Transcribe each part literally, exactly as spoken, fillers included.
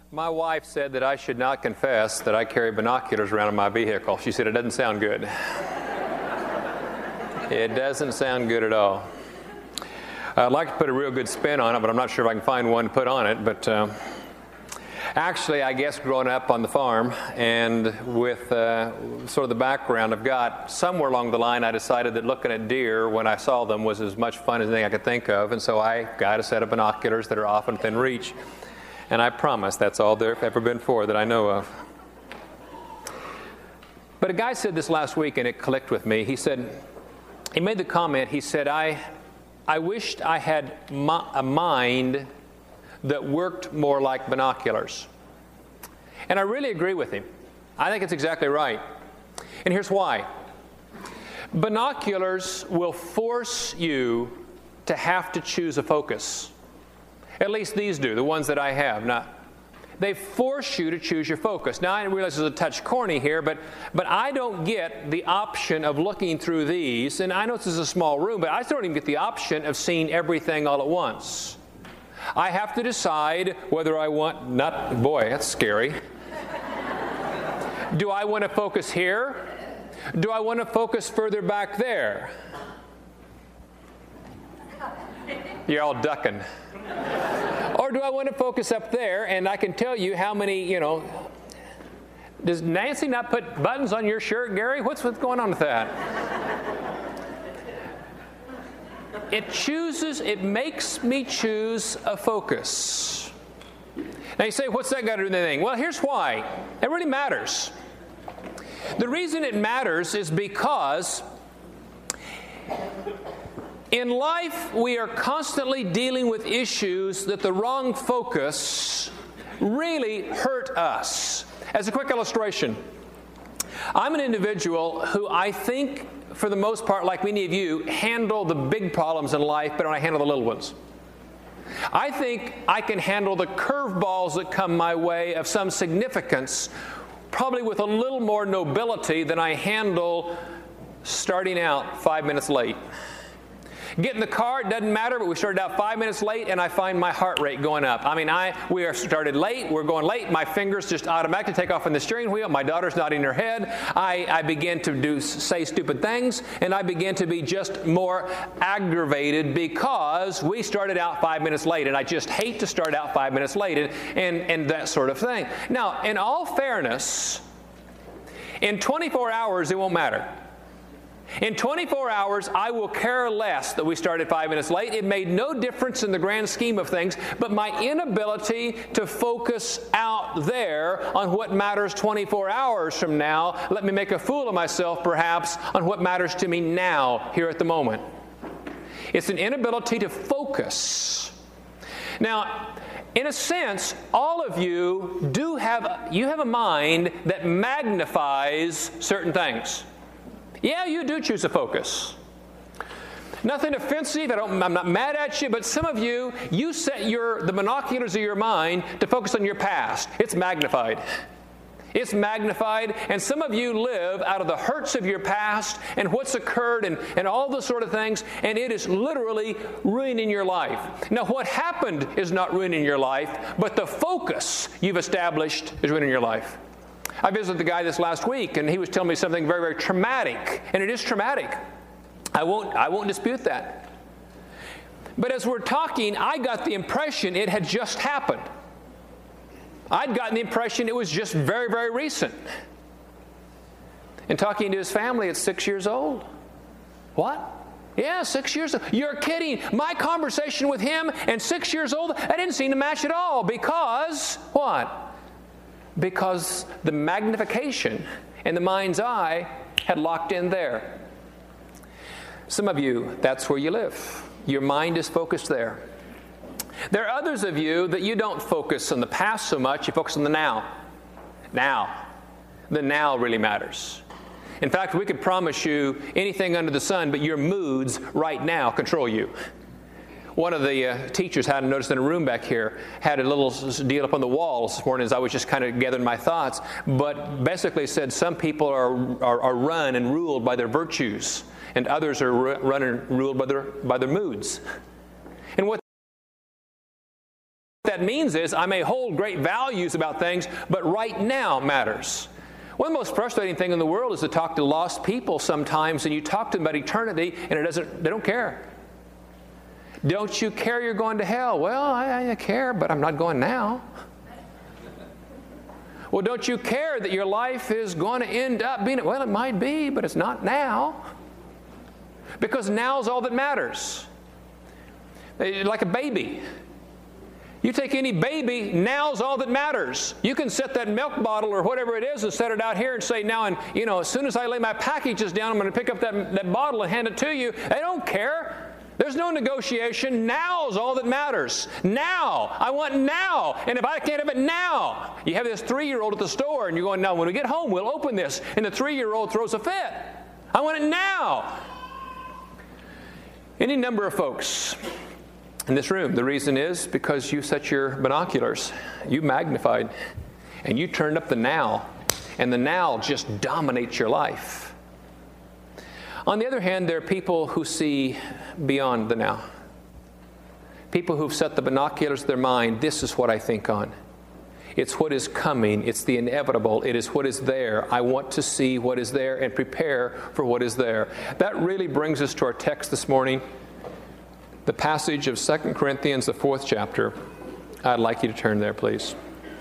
My wife said that I should not confess that I carry binoculars around in my vehicle. She said it doesn't sound good. It doesn't sound good at all. I'd like to put a real good spin on it, but I'm not sure if I can find one to put on it. But uh, actually, I guess growing up on the farm and with uh, sort of the background I've got, somewhere along the line I decided that looking at deer when I saw them was as much fun as anything I could think of. And so I got a set of binoculars that are often within reach. And I promise that's all there have ever been for that I know of. But a guy said this last week, and it clicked with me. He said, he made the comment, he said, I, I wished I had a mind that worked more like binoculars. And I really agree with him. I think it's exactly right. And here's why. Binoculars will force you to have to choose a focus. At least these do, the ones that I have. Now, they force you to choose your focus. Now, I realize it's a touch corny here, but, but I don't get the option of looking through these. And I know this is a small room, but I still don't even get the option of seeing everything all at once. I have to decide whether I want, not, boy, that's scary. Do I want to focus here? Do I want to focus further back there? You're all ducking. Or do I want to focus up there, and I can tell you how many, you know, does Nancy not put buttons on your shirt, Gary? What's, what's going on with that? It chooses, it makes me choose a focus. Now you say, what's that got to do with anything? Well, here's why. It really matters. The reason it matters is because in life, we are constantly dealing with issues that the wrong focus really hurt us. As a quick illustration, I'm an individual who I think, for the most part, like many of you, handle the big problems in life better than I handle the little ones. I think I can handle the curveballs that come my way of some significance, probably with a little more nobility than I handle starting out five minutes late. Get in the car, it doesn't matter, but we started out five minutes late, and I find my heart rate going up. I mean, I we are started late, we're going late, my fingers just automatically take off on the steering wheel, my daughter's nodding her head, I, I begin to do say stupid things, and I begin to be just more aggravated because we started out five minutes late, and I just hate to start out five minutes late, and, and, and that sort of thing. Now, in all fairness, in twenty-four hours, it won't matter. In twenty-four hours, I will care less that we started five minutes late. It made no difference in the grand scheme of things, but my inability to focus out there on what matters twenty-four hours from now, let me make a fool of myself perhaps on what matters to me now, here at the moment. It's an inability to focus. Now, in a sense, all of you do have, you have a mind that magnifies certain things. Yeah, you do choose a focus. Nothing offensive. I don't, I'm not mad at you, but some of you, you set your the binoculars of your mind to focus on your past. It's magnified. It's magnified, and some of you live out of the hurts of your past and what's occurred and, and all those sort of things, and it is literally ruining your life. Now, what happened is not ruining your life, but the focus you've established is ruining your life. I visited the guy this last week, and he was telling me something very, very traumatic, and it is traumatic. I won't, I won't dispute that. But as we're talking, I got the impression it had just happened. I'd gotten the impression it was just very, very recent. And talking to his family at six years old. What? Yeah, six years old. You're kidding. My conversation with him and six years old, that didn't seem to match at all because, what? Because the magnification in the mind's eye had locked in there. Some of you, that's where you live. Your mind is focused there. There are others of you that you don't focus on the past so much, you focus on the now. Now. The now really matters. In fact, we could promise you anything under the sun, but your moods right now control you. One of the uh, teachers had noticed in a room back here, had a little deal up on the wall this morning as I was just kind of gathering my thoughts, but basically said some people are, are, are run and ruled by their virtues, and others are run and ruled by their, by their moods. And what that means is I may hold great values about things, but right now matters. One of the most frustrating things in the world is to talk to lost people sometimes, and you talk to them about eternity, and it doesn't, they don't care. Don't you care you're going to hell? Well, I, I care, but I'm not going now. Well, don't you care that your life is going to end up being, well, it might be, but it's not now. Because now's all that matters. Like a baby. You take any baby, now's all that matters. You can set that milk bottle or whatever it is and set it out here and say, now, and you know, as soon as I lay my packages down, I'm going to pick up that, that bottle and hand it to you. They don't care. There's no negotiation. Now's all that matters. Now. I want now. And if I can't have it now, you have this three-year-old at the store, and you're going, now, when we get home, we'll open this. And the three-year-old throws a fit. I want it now. Any number of folks in this room, the reason is because you set your binoculars, you magnified, and you turned up the now, and the now just dominates your life. On the other hand, there are people who see beyond the now. People who've set the binoculars of their mind, this is what I think on. It's what is coming. It's the inevitable. It is what is there. I want to see what is there and prepare for what is there. That really brings us to our text this morning, the passage of Second Corinthians, the fourth chapter. I'd like you to turn there, please.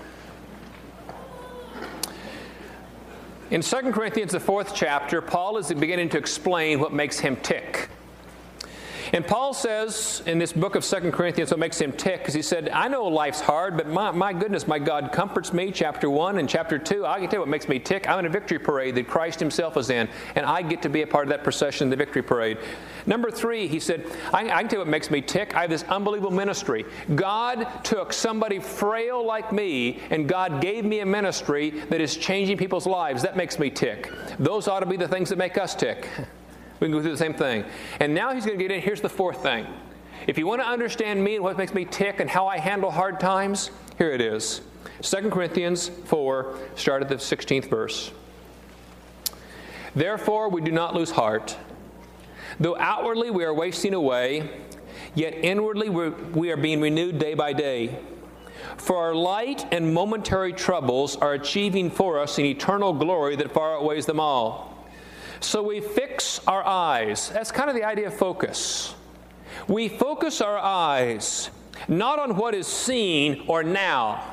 In Second Corinthians, the fourth chapter, Paul is beginning to explain what makes him tick. And Paul says in this book of Second Corinthians what makes him tick, because he said, I know life's hard, but my, my goodness, my God comforts me, chapter one and chapter two. I can tell you what makes me tick. I'm in a victory parade that Christ himself is in, and I get to be a part of that procession, the victory parade. Number three, he said, I, I can tell you what makes me tick. I have this unbelievable ministry. God took somebody frail like me, and God gave me a ministry that is changing people's lives. That makes me tick. Those ought to be the things that make us tick. We can go through the same thing. And now he's going to get in. Here's the fourth thing. If you want to understand me and what makes me tick and how I handle hard times, here it is. Second Corinthians four, start at the sixteenth verse. Therefore we do not lose heart. Though outwardly we are wasting away, yet inwardly we're, we are being renewed day by day. For our light and momentary troubles are achieving for us an eternal glory that far outweighs them all. So we fix our eyes. That's kind of the idea of focus. We focus our eyes not on what is seen or now,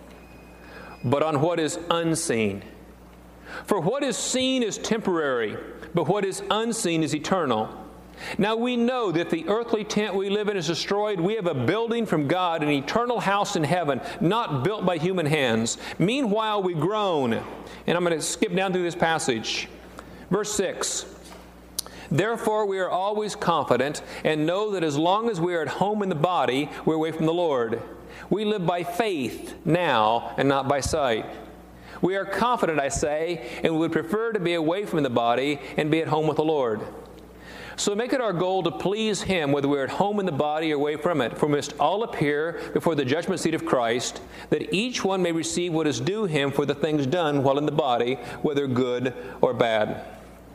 but on what is unseen. For what is seen is temporary, but what is unseen is eternal. Now we know that the earthly tent we live in is destroyed. We have a building from God, an eternal house in heaven, not built by human hands. Meanwhile we groan. And I'm going to skip down through this passage. Verse six, therefore we are always confident and know that as long as we are at home in the body, we're away from the Lord. We live by faith now and not by sight. We are confident, I say, and we would prefer to be away from the body and be at home with the Lord. So make it our goal to please Him, whether we're at home in the body or away from it. For we must all appear before the judgment seat of Christ, that each one may receive what is due him for the things done while in the body, whether good or bad.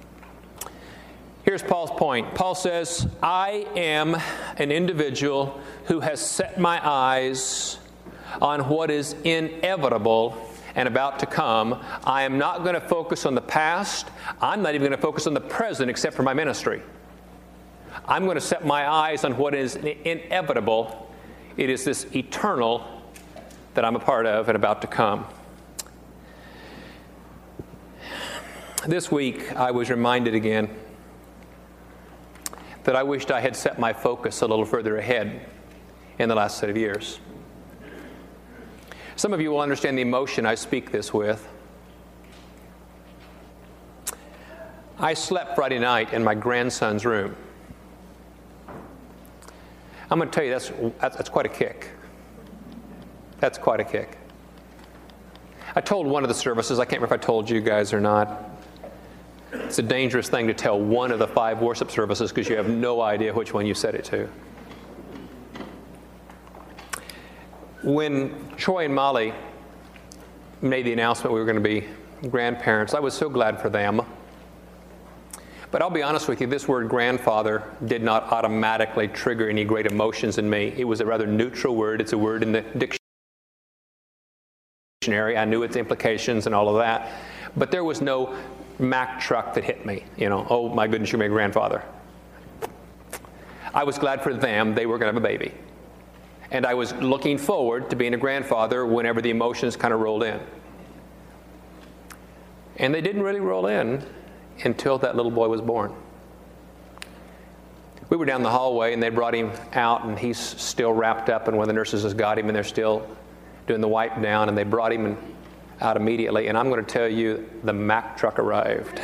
Here's Paul's point. Paul says, I am an individual who has set my eyes on what is inevitable and about to come. I am not going to focus on the past. I'm not even going to focus on the present except for my ministry. I'm going to set my eyes on what is inevitable. It is this eternal that I'm a part of and about to come. This week, I was reminded again that I wished I had set my focus a little further ahead in the last set of years. Some of you will understand the emotion I speak this with. I slept Friday night in my grandson's room. I'm going to tell you, that's, that's, that's quite a kick. That's quite a kick. I told one of the services, I can't remember if I told you guys or not, it's a dangerous thing to tell one of the five worship services because you have no idea which one you said it to. When Troy and Molly made the announcement we were going to be grandparents, I was so glad for them. But I'll be honest with you, this word grandfather did not automatically trigger any great emotions in me. It was a rather neutral word. It's a word in the dictionary. I knew its implications and all of that. But there was no Mack truck that hit me. You know, oh my goodness, you're my grandfather. I was glad for them. They were going to have a baby. And I was looking forward to being a grandfather whenever the emotions kind of rolled in. And they didn't really roll in until that little boy was born. We were down the hallway, and they brought him out, and he's still wrapped up, and one of the nurses has got him, and they're still doing the wipe down, and they brought him out immediately. And I'm going to tell you, the Mack truck arrived.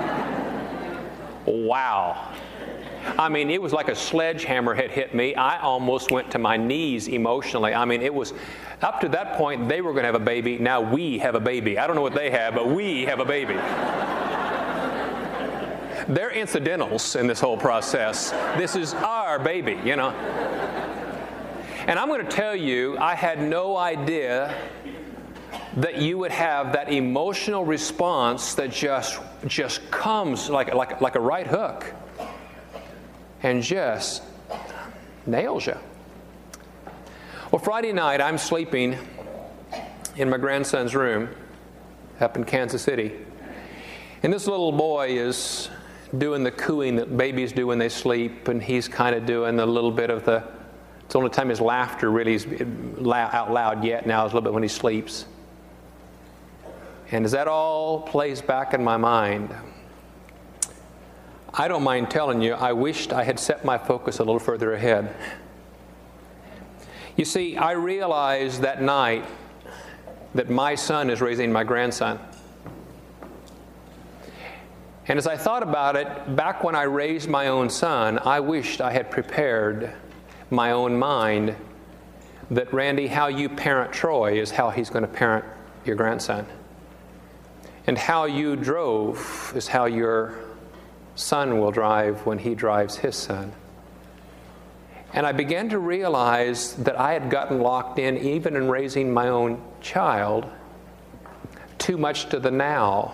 Wow. I mean, it was like a sledgehammer had hit me. I almost went to my knees emotionally. I mean, it was, up to that point, they were going to have a baby. Now we have a baby. I don't know what they have, but we have a baby. They're incidentals in this whole process. This is our baby, you know. And I'm going to tell you, I had no idea that you would have that emotional response that just just comes like like like a right hook and just nails you. Well, Friday night, I'm sleeping in my grandson's room up in Kansas City, and this little boy is doing the cooing that babies do when they sleep, and he's kind of doing a little bit of the, it's the only time his laughter really is out loud yet now is a little bit when he sleeps. And as that all plays back in my mind, I don't mind telling you, I wished I had set my focus a little further ahead. You see, I realized that night that my son is raising my grandson. And as I thought about it, back when I raised my own son, I wished I had prepared my own mind that, Randy, how you parent Troy is how he's going to parent your grandson. And how you drove is how your son will drive when he drives his son. And I began to realize that I had gotten locked in, even in raising my own child, too much to the now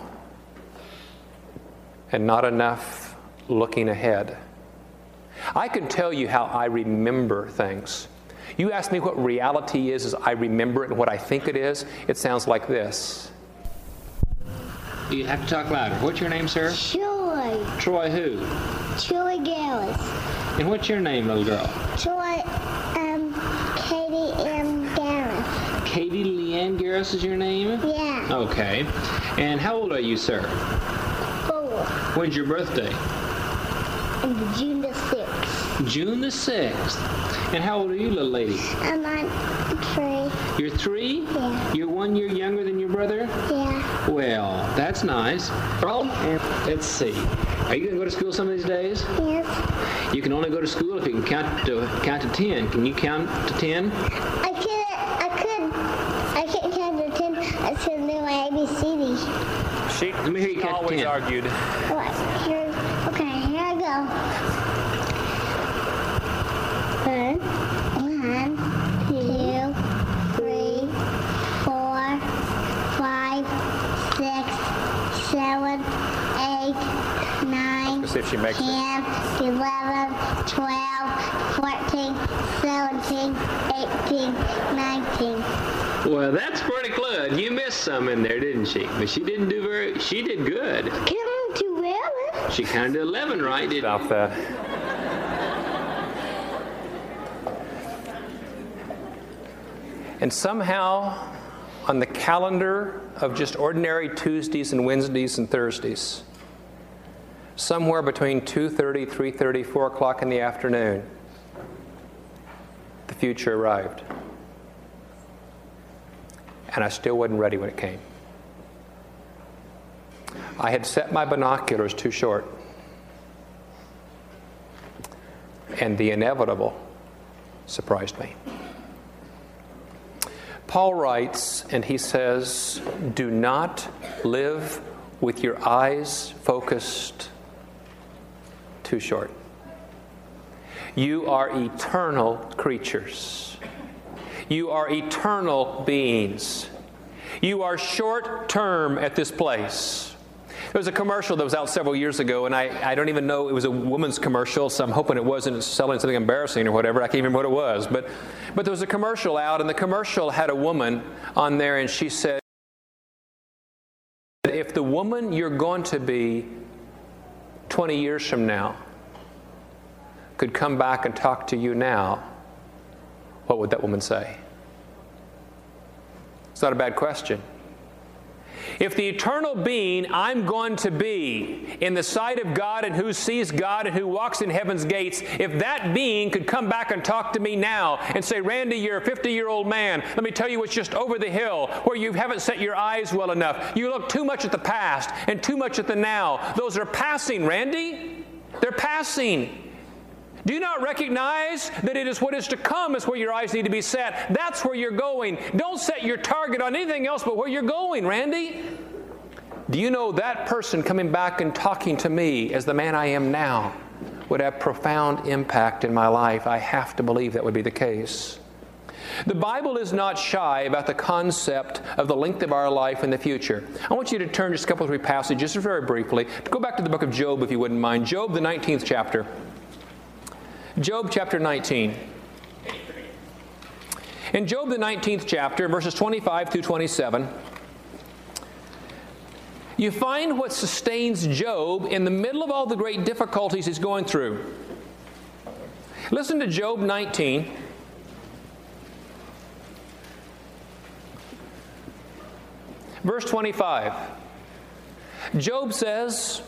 and not enough looking ahead. I can tell you how I remember things. You ask me what reality is as I remember it and what I think it is, it sounds like this. You have to talk louder. What's your name, sir? Troy. Troy who? Troy Garris. And what's your name, little girl? Troy, um, Katie M. Garris. Katie Leanne Garris is your name? Yeah. Okay. And how old are you, sir? Four. When's your birthday? And June the sixth. June the sixth. And how old are you, little lady? I'm on three. You're three? Yeah. You're one year younger than your brother? Yeah. Well, that's nice. Let's see. Are you going to go to school some of these days? Yes. You can only go to school if you can count to count to ten. Can you count to ten? I could, I could, I can't count to ten. I should know my A B C D. She Let me hear you count to always ten. argued. What? Here, okay, here I go. One, one, two, three, four, five, six, seven, eight, nine, Let's see if she makes it. ten, eleven, twelve, fourteen, seventeen, eighteen, nineteen. Well, that's pretty good. You missed some in there, didn't she? But she didn't do very, she did good. Come to eleven. She counted eleven right, didn't Stop that. And somehow, on the calendar of just ordinary Tuesdays and Wednesdays and Thursdays, somewhere between two thirty, three thirty, four o'clock in the afternoon, the future arrived. And I still wasn't ready when it came. I had set my binoculars too short. And the inevitable surprised me. Paul writes, and he says, do not live with your eyes focused too short. You are eternal creatures. You are eternal beings. You are short term at this place. There was a commercial that was out several years ago, and I, I don't even know, it was a woman's commercial, so I'm hoping it wasn't selling something embarrassing or whatever. I can't even remember what it was. But, but there was a commercial out, and the commercial had a woman on there, and she said, if the woman you're going to be twenty years from now could come back and talk to you now, what would that woman say? It's not a bad question. If the eternal being I'm going to be in the sight of God and who sees God and who walks in heaven's gates, if that being could come back and talk to me now and say, Randy, you're a fifty-year-old man. Let me tell you what's just over the hill where you haven't set your eyes well enough. You look too much at the past and too much at the now. Those are passing, Randy. They're passing. Do you not recognize that it is what is to come is where your eyes need to be set? That's where you're going. Don't set your target on anything else but where you're going, Randy. Do you know that person coming back and talking to me as the man I am now would have profound impact in my life? I have to believe that would be the case. The Bible is not shy about the concept of the length of our life in the future. I want you to turn just a couple of three passages just very briefly. Go back to the book of Job if you wouldn't mind. Job, the nineteenth chapter. Job chapter nineteen. In Job the nineteenth chapter, verses twenty-five through twenty-seven, you find what sustains Job in the middle of all the great difficulties he's going through. Listen to Job nineteen. Verse twenty-five. Job says,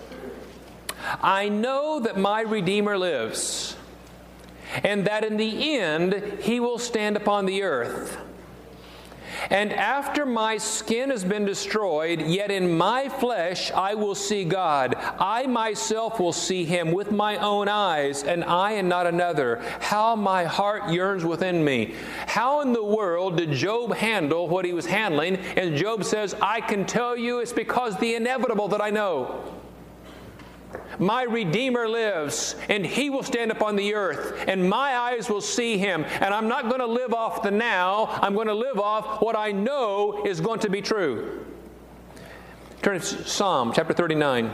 I know that my Redeemer lives, and that in the end he will stand upon the earth. And after my skin has been destroyed, yet in my flesh I will see God. I myself will see Him with my own eyes, and I and not another. How my heart yearns within me. How in the world did Job handle what he was handling? And Job says, I can tell you it's because the inevitable that I know. My Redeemer lives, and He will stand upon the earth, and my eyes will see Him. And I'm not going to live off the now. I'm going to live off what I know is going to be true. Turn to Psalm chapter thirty-nine.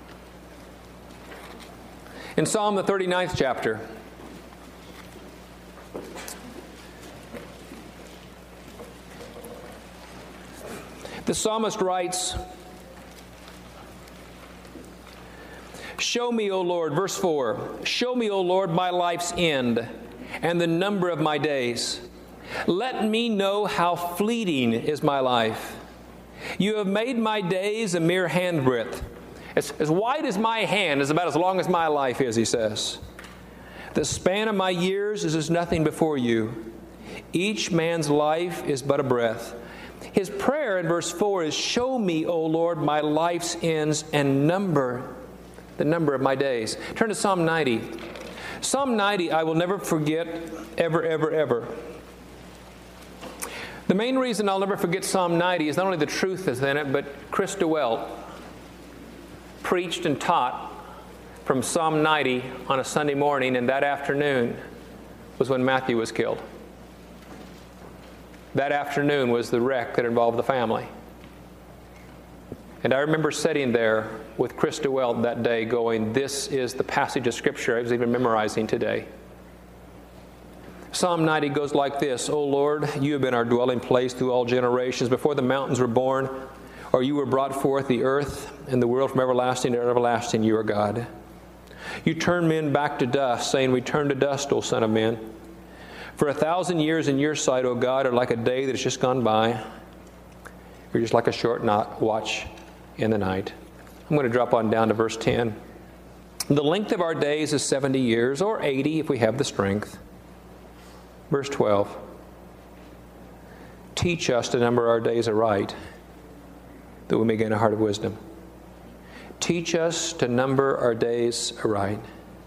In Psalm the thirty-ninth chapter, the psalmist writes, Show me, O Lord, verse four, show me, O Lord, my life's end and the number of my days. Let me know how fleeting is my life. You have made my days a mere handbreadth. As, as wide as my hand is about as long as my life is, he says. The span of my years is as nothing before you. Each man's life is but a breath. His prayer in verse four is, show me, O Lord, my life's ends and number the number of my days. Turn to Psalm ninety. Psalm ninety, I will never forget, ever, ever, ever. The main reason I'll never forget Psalm ninety is not only the truth that's in it, but Chris DeWelt preached and taught from Psalm ninety on a Sunday morning, and that afternoon was when Matthew was killed. That afternoon was the wreck that involved the family. And I remember sitting there with Chris DeWelt that day going, this is the passage of Scripture I was even memorizing today. Psalm ninety goes like this, O Lord, you have been our dwelling place through all generations. Before the mountains were born, or you were brought forth the earth and the world from everlasting to everlasting, you are God. You turn men back to dust, saying, return to dust, O Son of Man. For a thousand years in your sight, O God, are like a day that has just gone by. You're just like a short not watch in the night. I'm going to drop on down to verse ten. The length of our days is seventy years, or eighty if we have the strength. Verse twelve. Teach us to number our days aright, that we may gain a heart of wisdom. Teach us to number our days aright.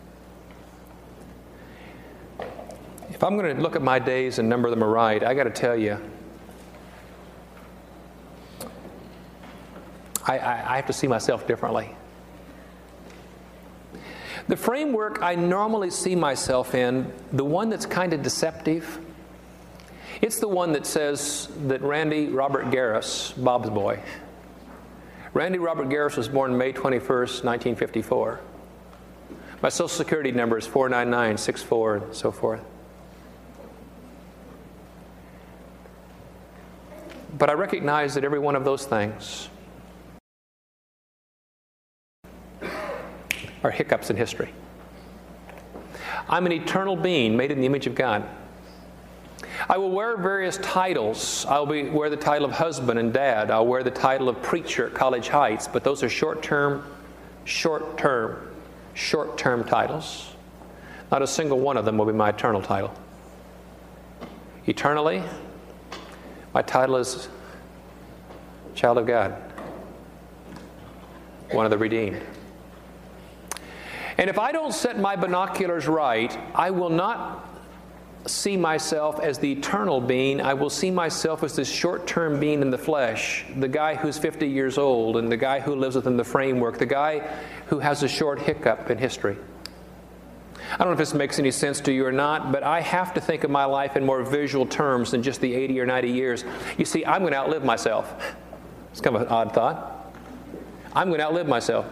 If I'm going to look at my days and number them aright, I got to tell you, I, I, I have to see myself differently. The framework I normally see myself in, the one that's kind of deceptive, it's the one that says that Randy Robert Garris, Bob's boy, Randy Robert Garris was born May twenty-first, nineteen fifty-four. My Social Security number is four nine nine six four, and so forth. But I recognize that every one of those things are hiccups in history. I'm an eternal being made in the image of God. I will wear various titles. I'll be, wear the title of husband and dad. I'll wear the title of preacher at College Heights, but those are short-term, short-term, short-term titles. Not a single one of them will be my eternal title. Eternally, my title is child of God, one of the redeemed. And if I don't set my binoculars right, I will not see myself as the eternal being. I will see myself as this short-term being in the flesh, the guy who's fifty years old and the guy who lives within the framework, the guy who has a short hiccup in history. I don't know if this makes any sense to you or not, but I have to think of my life in more visual terms than just the eighty or ninety years. You see, I'm going to outlive myself. It's kind of an odd thought. I'm going to outlive myself.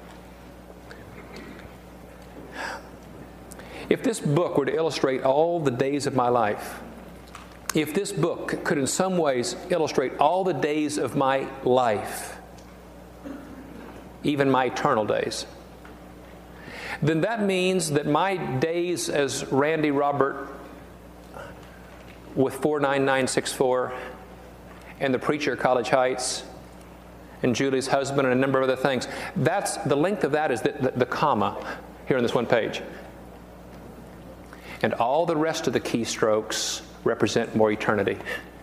If this book were to illustrate all the days of my life, if this book could in some ways illustrate all the days of my life, even my eternal days, then that means that my days as Randy Robert with four nine nine six four and the preacher at College Heights and Julie's husband and a number of other things, that's the length of that is the, the, the comma here on this one page. And all the rest of the keystrokes represent more eternity.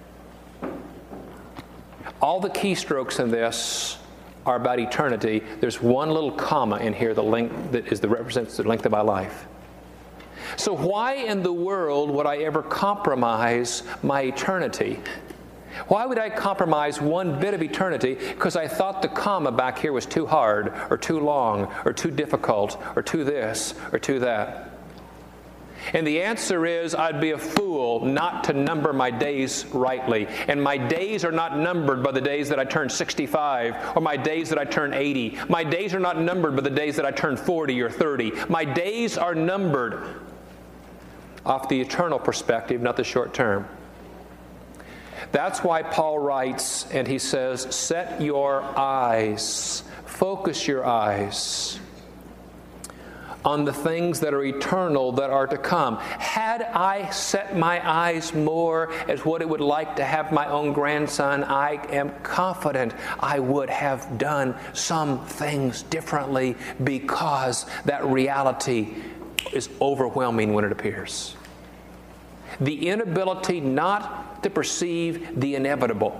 All the keystrokes in this are about eternity. There's one little comma in here, the length that is the represents the length of my life. So why in the world would I ever compromise my eternity? Why would I compromise one bit of eternity because I thought the comma back here was too hard or too long or too difficult or too this or too that? And the answer is, I'd be a fool not to number my days rightly. And my days are not numbered by the days that I turn sixty-five or my days that I turn eighty. My days are not numbered by the days that I turn forty or thirty. My days are numbered off the eternal perspective, not the short term. That's why Paul writes, and he says, set your eyes, focus your eyes on the things that are eternal, that are to come. Had I set my eyes more as what it would like to have my own grandson, I am confident I would have done some things differently because that reality is overwhelming when it appears. The inability not to perceive the inevitable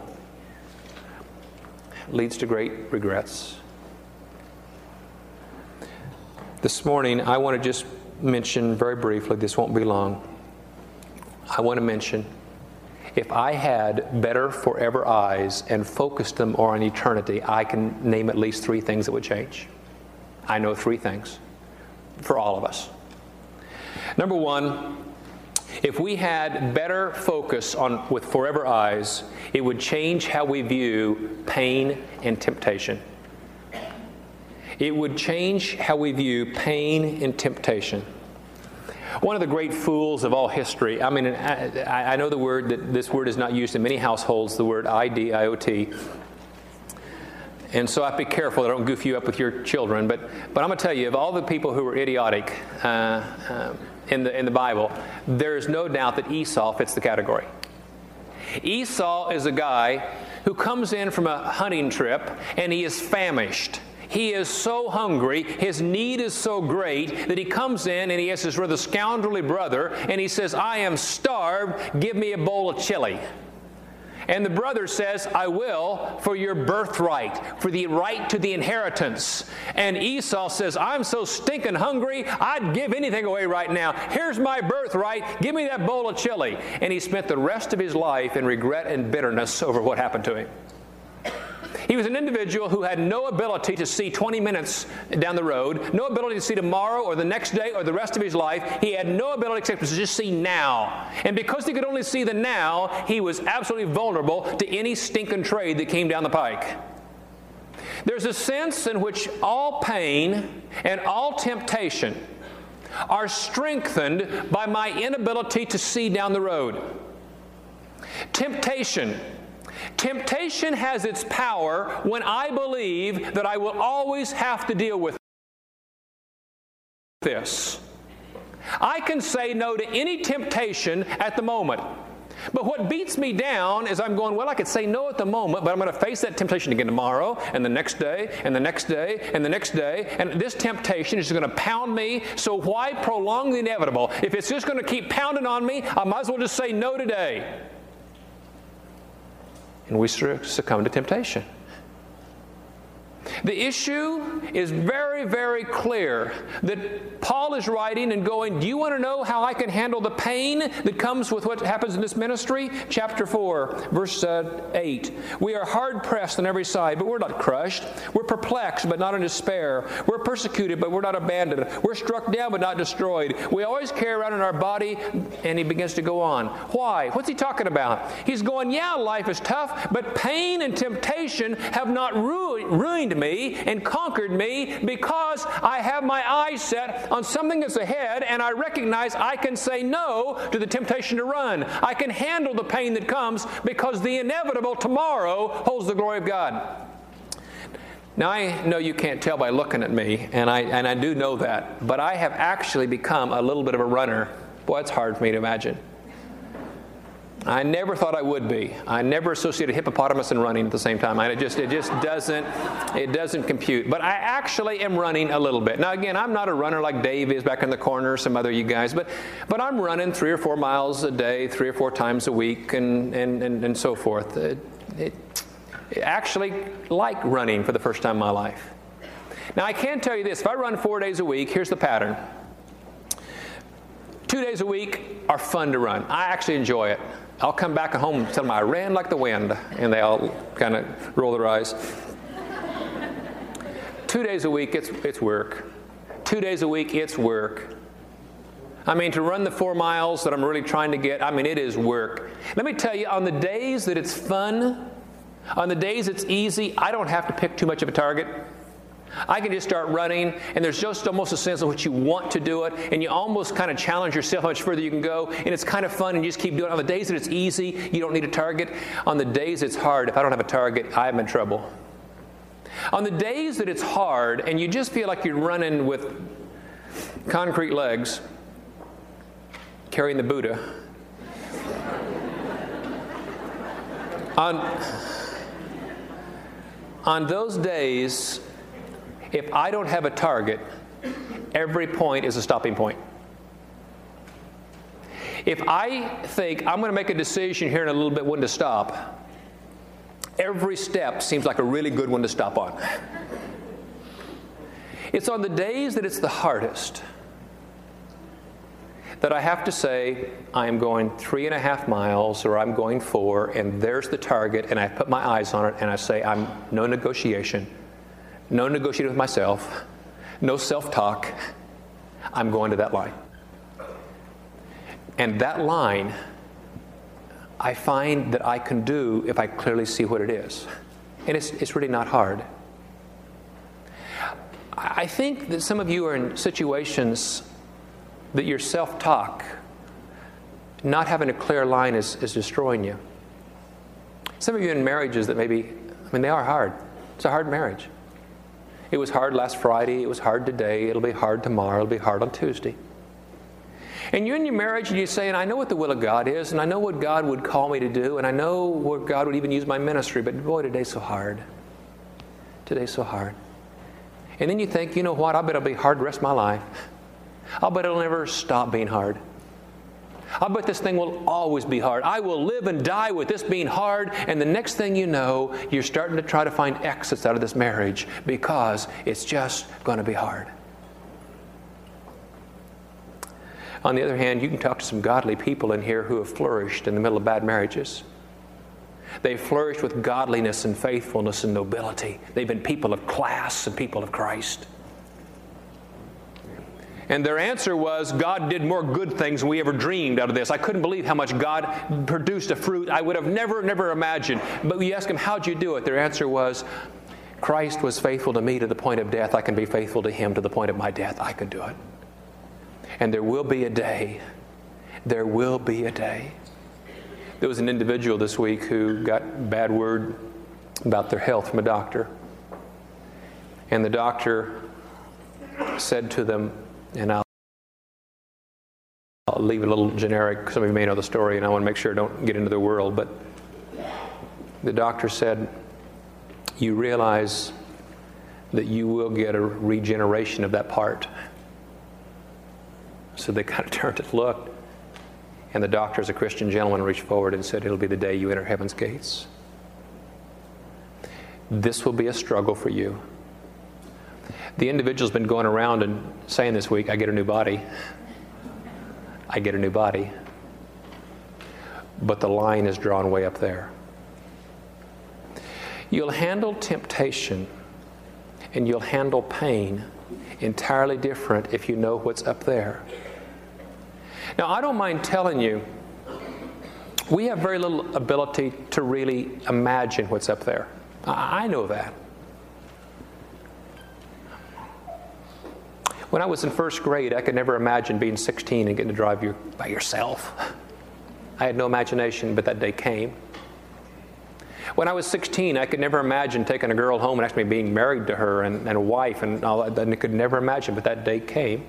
leads to great regrets. This morning, I want to just mention very briefly, this won't be long. I want to mention, if I had better forever eyes and focused them on eternity, I can name at least three things that would change. I know three things for all of us. Number one, if we had better focus on with forever eyes, it would change how we view pain and temptation. It would change how we view pain and temptation. One of the great fools of all history, I mean, I, I know the word that this word is not used in many households, the word I D I O T. And so I have to be careful that I don't goof you up with your children. But, but I'm going to tell you, of all the people who were idiotic uh, uh, in the in the Bible, there is no doubt that Esau fits the category. Esau is a guy who comes in from a hunting trip and he is famished. He is so hungry, his need is so great that he comes in and he has his rather scoundrelly brother and he says, I am starved, give me a bowl of chili. And the brother says, I will, for your birthright, for the right to the inheritance. And Esau says, I'm so stinking hungry, I'd give anything away right now. Here's my birthright, give me that bowl of chili. And he spent the rest of his life in regret and bitterness over what happened to him. He was an individual who had no ability to see twenty minutes down the road, no ability to see tomorrow or the next day or the rest of his life. He had no ability except to just see now. And because he could only see the now, he was absolutely vulnerable to any stinking trade that came down the pike. There's a sense in which all pain and all temptation are strengthened by my inability to see down the road. Temptation. Temptation has its power when I believe that I will always have to deal with this. I can say no to any temptation at the moment. But what beats me down is I'm going, well, I could say no at the moment, but I'm going to face that temptation again tomorrow, and the next day, and the next day, and the next day, and this temptation is going to pound me, so why prolong the inevitable? If it's just going to keep pounding on me, I might as well just say no today. And we succumb to temptation. The issue is very, very clear that Paul is writing and going, do you want to know how I can handle the pain that comes with what happens in this ministry? Chapter four, verse uh, eight. We are hard-pressed on every side, but we're not crushed. We're perplexed, but not in despair. We're persecuted, but we're not abandoned. We're struck down, but not destroyed. We always carry around in our body, and he begins to go on. Why? What's he talking about? He's going, yeah, life is tough, but pain and temptation have not ru- ruined me and conquered me because I have my eyes set on something that's ahead, and I recognize I can say no to the temptation to run. I can handle the pain that comes because the inevitable tomorrow holds the glory of God. Now, I know you can't tell by looking at me, and I and I do know that, but I have actually become a little bit of a runner. Boy, it's hard for me to imagine. I never thought I would be. I never associated hippopotamus and running at the same time. I, it just it just doesn't it doesn't compute. But I actually am running a little bit. Now again, I'm not a runner like Dave is back in the corner, or some other you guys, but but I'm running three or four miles a day, three or four times a week, and and and, and so forth. It, it, it actually like running for the first time in my life. Now I can tell you this: if I run four days a week, here's the pattern. Two days a week are fun to run. I actually enjoy it. I'll come back home and tell them I ran like the wind, and they all kind of roll their eyes. Two days a week, it's it's work. Two days a week, it's work. I mean, to run the four miles that I'm really trying to get, I mean, it is work. Let me tell you, on the days that it's fun, on the days it's easy, I don't have to pick too much of a target. I can just start running, and there's just almost a sense in which you want to do it, and you almost kind of challenge yourself how much further you can go, and it's kind of fun, and you just keep doing it. On the days that it's easy, you don't need a target. On the days it's hard, if I don't have a target, I'm in trouble. On the days that it's hard, and you just feel like you're running with concrete legs, carrying the Buddha, on, on those days, if I don't have a target, every point is a stopping point. If I think I'm going to make a decision here in a little bit when to stop, every step seems like a really good one to stop on. It's on the days that it's the hardest that I have to say, I'm going three and a half miles or I'm going four, and there's the target, and I put my eyes on it, and I say, I'm no negotiation. No negotiating with myself, no self-talk. I'm going to that line. And that line, I find that I can do if I clearly see what it is. And it's, it's really not hard. I think that some of you are in situations that your self-talk, not having a clear line, is, is destroying you. Some of you in marriages that maybe, I mean, they are hard. It's a hard marriage. It was hard last Friday. It was hard today. It'll be hard tomorrow. It'll be hard on Tuesday. And you're in your marriage and you're saying, I know what the will of God is, and I know what God would call me to do, and I know where God would even use my ministry, but boy, today's so hard. Today's so hard. And then you think, you know what, I bet it'll be hard the rest of my life. I'll bet it'll never stop being hard. I bet this thing will always be hard. I will live and die with this being hard, and the next thing you know, you're starting to try to find exits out of this marriage because it's just going to be hard. On the other hand, you can talk to some godly people in here who have flourished in the middle of bad marriages. They flourished with godliness and faithfulness and nobility. They've been people of class and people of Christ. And their answer was, God did more good things than we ever dreamed out of this. I couldn't believe how much God produced a fruit I would have never, never imagined. But you ask them, how'd you do it? Their answer was, Christ was faithful to me to the point of death, I can be faithful to Him to the point of my death. I can do it. And there will be a day, there will be a day. There was an individual this week who got bad word about their health from a doctor. And the doctor said to them, and I'll I'll leave it a little generic. Some of you may know the story, and I want to make sure I don't get into their world. But the doctor said, you realize that you will get a regeneration of that part. So they kind of turned and looked. And the doctor, as a Christian gentleman, reached forward and said, it'll be the day you enter heaven's gates. This will be a struggle for you. The individual's been going around and saying this week, I get a new body. I get a new body. But the line is drawn way up there. You'll handle temptation and you'll handle pain entirely different if you know what's up there. Now, I don't mind telling you, we have very little ability to really imagine what's up there. I know that. When I was in first grade, I could never imagine being sixteen and getting to drive your, by yourself. I had no imagination, but that day came. When I was sixteen, I could never imagine taking a girl home and actually being married to her and, and a wife and all that. I could never imagine, but that day came.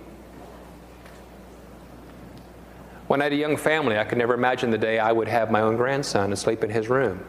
When I had a young family, I could never imagine the day I would have my own grandson and sleep in his room.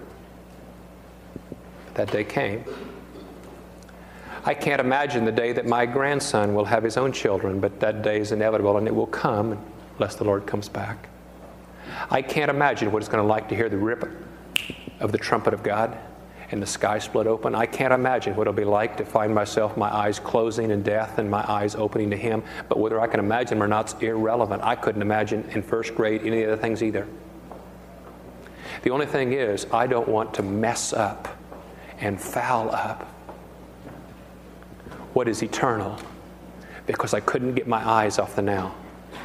That day came. I can't imagine the day that my grandson will have his own children, but that day is inevitable and it will come unless the Lord comes back. I can't imagine what it's going to like to hear the rip of the trumpet of God and the sky split open. I can't imagine what it'll be like to find myself, my eyes closing in death and my eyes opening to Him. But whether I can imagine them or not is irrelevant. I couldn't imagine in first grade any of the other things either. The only thing is, I don't want to mess up and foul up what is eternal because I couldn't get my eyes off the now.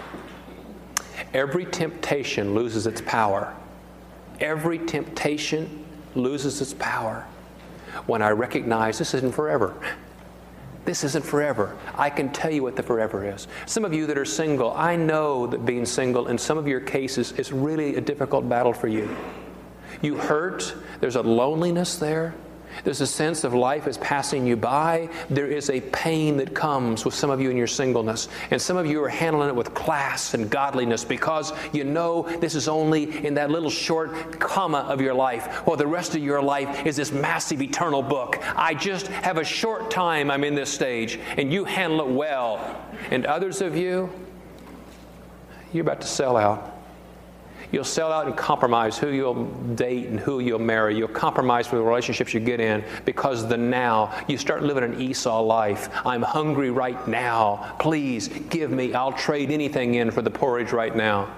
Every temptation loses its power. Every temptation loses its power when I recognize this isn't forever. This isn't forever. I can tell you what the forever is. Some of you that are single, I know that being single in some of your cases is really a difficult battle for you. You hurt. There's a loneliness there. There's a sense of life is passing you by. There is a pain that comes with some of you in your singleness. And some of you are handling it with class and godliness because you know this is only in that little short comma of your life, while the rest of your life is this massive eternal book. I just have a short time I'm in this stage, and you handle it well. And others of you, you're about to sell out. You'll sell out and compromise who you'll date and who you'll marry. You'll compromise with the relationships you get in because the now. You start living an Esau life. I'm hungry right now. Please give me. I'll trade anything in for the porridge right now.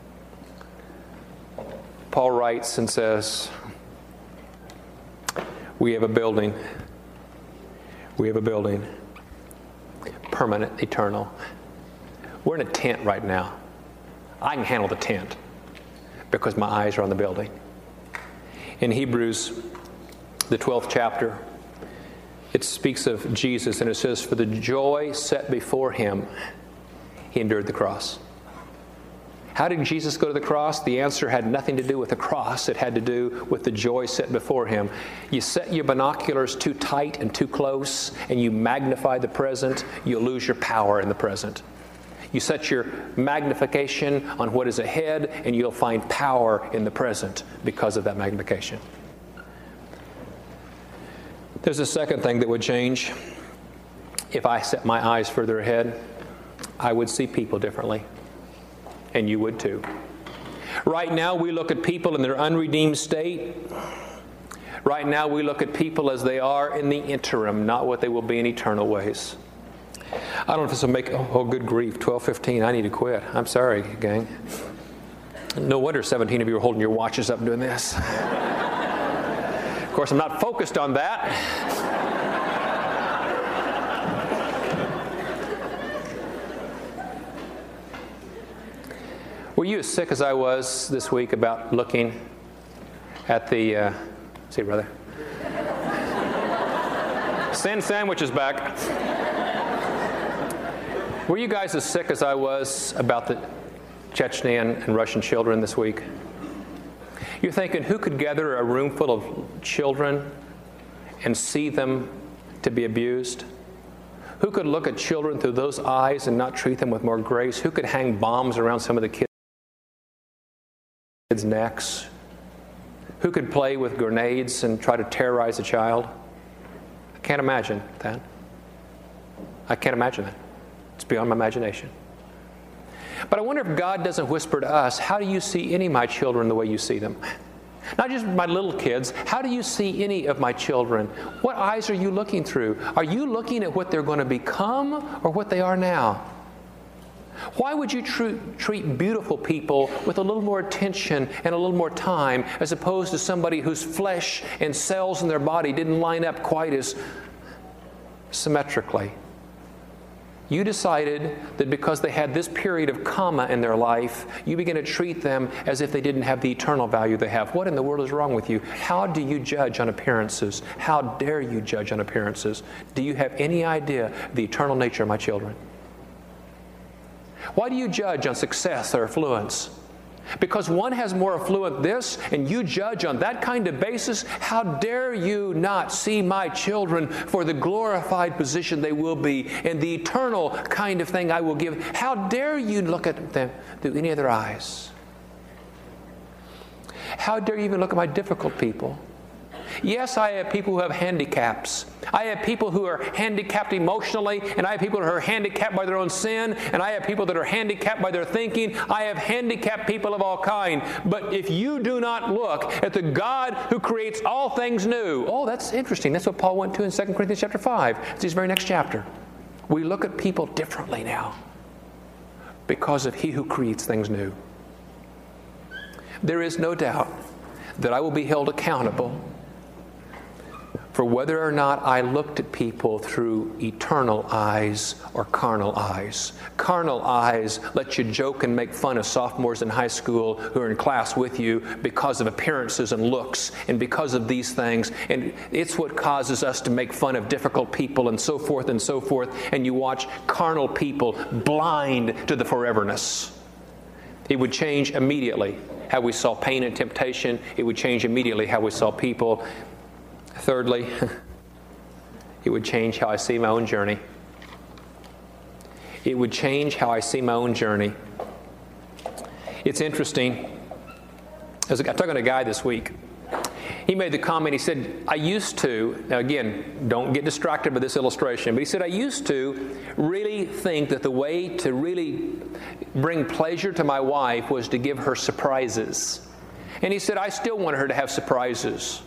Paul writes and says, we have a building. We have a building. Permanent, eternal. We're in a tent right now. I can handle the tent because my eyes are on the building. In Hebrews, the twelfth chapter, it speaks of Jesus, and it says, for the joy set before Him, He endured the cross. How did Jesus go to the cross? The answer had nothing to do with the cross. It had to do with the joy set before Him. You set your binoculars too tight and too close, and you magnify the present, you'll lose your power in the present. You set your magnification on what is ahead, and you'll find power in the present because of that magnification. There's a second thing that would change. If I set my eyes further ahead, I would see people differently. And you would too. Right now, we look at people in their unredeemed state. Right now, we look at people as they are in the interim, not what they will be in eternal ways. I don't know if this will make, oh, oh good grief, twelve fifteen, I need to quit. I'm sorry, gang. No wonder seventeen of you are holding your watches up and doing this. Of course, I'm not focused on that. Were you as sick as I was this week about looking at the, uh, see, brother? Send sandwiches back. Were you guys as sick as I was about the Chechnyan and Russian children this week? You're thinking, who could gather a room full of children and see them to be abused? Who could look at children through those eyes and not treat them with more grace? Who could hang bombs around some of the kids' necks? Who could play with grenades and try to terrorize a child? I can't imagine that. I can't imagine that. It's beyond my imagination. But I wonder if God doesn't whisper to us, how do you see any of my children the way you see them? Not just my little kids. How do you see any of my children? What eyes are you looking through? Are you looking at what they're going to become or what they are now? Why would you tr- treat beautiful people with a little more attention and a little more time as opposed to somebody whose flesh and cells in their body didn't line up quite as symmetrically? You decided that because they had this period of comma in their life, you began to treat them as if they didn't have the eternal value they have. What in the world is wrong with you? How do you judge on appearances? How dare you judge on appearances? Do you have any idea of the eternal nature of my children? Why do you judge on success or affluence? Because one has more affluent this, and you judge on that kind of basis? How dare you not see my children for the glorified position they will be and the eternal kind of thing I will give? How dare you look at them through any other eyes? How dare you even look at my difficult people? Yes, I have people who have handicaps. I have people who are handicapped emotionally, and I have people who are handicapped by their own sin, and I have people that are handicapped by their thinking. I have handicapped people of all kind. But if you do not look at the God who creates all things new, oh, that's interesting. That's what Paul went to in Second Corinthians chapter five. It's his very next chapter. We look at people differently now because of He who creates things new. There is no doubt that I will be held accountable for whether or not I looked at people through eternal eyes or carnal eyes. Carnal eyes let you joke and make fun of sophomores in high school who are in class with you because of appearances and looks and because of these things. And it's what causes us to make fun of difficult people and so forth and so forth. And you watch carnal people blind to the foreverness. It would change immediately how we saw pain and temptation. It would change immediately how we saw people. Thirdly, it would change how I see my own journey. It would change how I see my own journey. It's interesting. I was talking to a guy this week. He made the comment, he said, I used to, now again, don't get distracted by this illustration, but he said, I used to really think that the way to really bring pleasure to my wife was to give her surprises. And he said, I still want her to have surprises.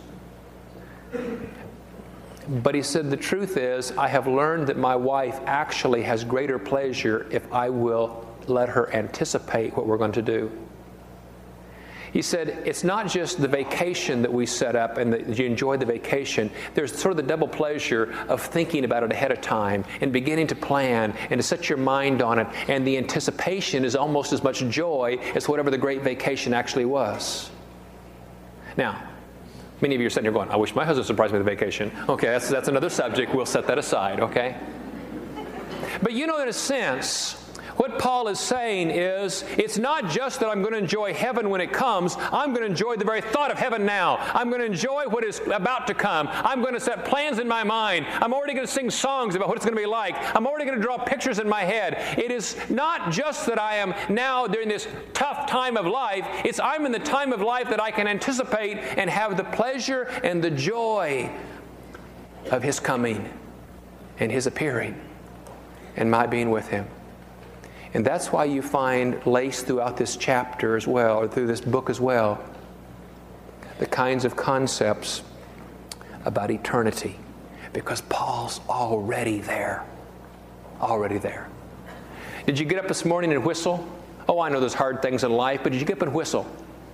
But he said, the truth is, I have learned that my wife actually has greater pleasure if I will let her anticipate what we're going to do. He said, it's not just the vacation that we set up and that you enjoy the vacation. There's sort of the double pleasure of thinking about it ahead of time and beginning to plan and to set your mind on it. And the anticipation is almost as much joy as whatever the great vacation actually was. Now, many of you are sitting here going, I wish my husband surprised me with a vacation. Okay, that's, that's another subject. We'll set that aside, okay? But you know, in a sense, what Paul is saying is, it's not just that I'm going to enjoy heaven when it comes. I'm going to enjoy the very thought of heaven now. I'm going to enjoy what is about to come. I'm going to set plans in my mind. I'm already going to sing songs about what it's going to be like. I'm already going to draw pictures in my head. It is not just that I am now during this tough time of life. It's I'm in the time of life that I can anticipate and have the pleasure and the joy of His coming and His appearing and my being with Him. And that's why you find laced throughout this chapter as well, or through this book as well, the kinds of concepts about eternity. Because Paul's already there. Already there. Did you get up this morning and whistle? Oh, I know there's hard things in life, but did you get up and whistle?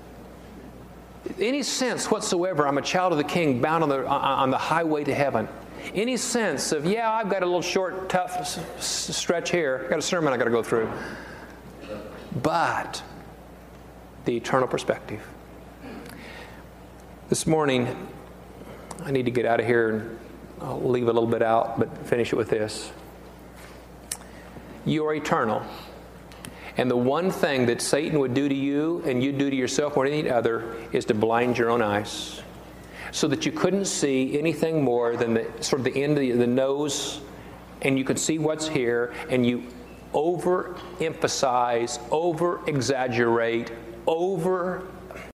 Any sense whatsoever, I'm a child of the King, bound on the, on the highway to heaven. Any sense of, yeah, I've got a little short, tough s- s- stretch here. I've got a sermon I've got to go through. But the eternal perspective. This morning, I need to get out of here and I'll leave a little bit out, but finish it with this. You are eternal. And the one thing that Satan would do to you and you do to yourself more than any other is to blind your own eyes so that you couldn't see anything more than the sort of the end of the, the nose, and you could see what's here, and you overemphasize, over-exaggerate, over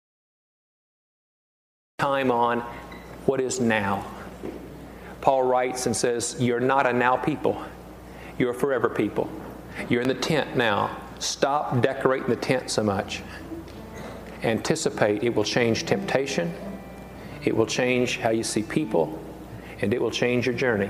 time on what is now. Paul writes and says, you're not a now people. You're a forever people. You're in the tent now. Stop decorating the tent so much. Anticipate it will change temptation. It will change how you see people. And it will change your journey.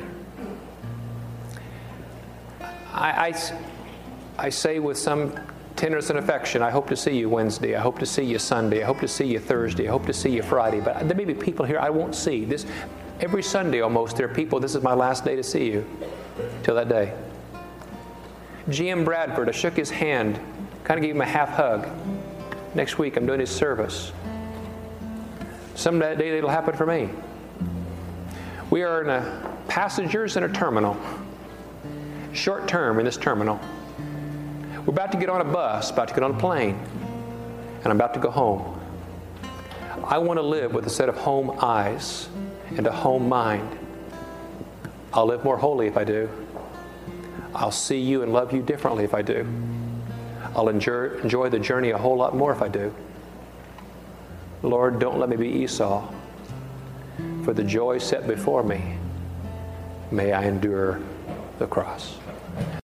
I, I, I say with some tenderness and affection, I hope to see you Wednesday. I hope to see you Sunday. I hope to see you Thursday. I hope to see you Friday. But there may be people here I won't see. This every Sunday almost, there are people, this is my last day to see you. Till that day. G M Bradford, I shook his hand, kind of gave him a half hug. Next week I'm doing his service. Someday it'll happen for me. We are in a passengers in a terminal. Short term in this terminal. We're about to get on a bus, about to get on a plane, and I'm about to go home. I want to live with a set of home eyes and a home mind. I'll live more holy if I do. I'll see you and love you differently if I do. I'll enjoy, enjoy the journey a whole lot more if I do. Lord, don't let me be Esau. For the joy set before me, may I endure the cross.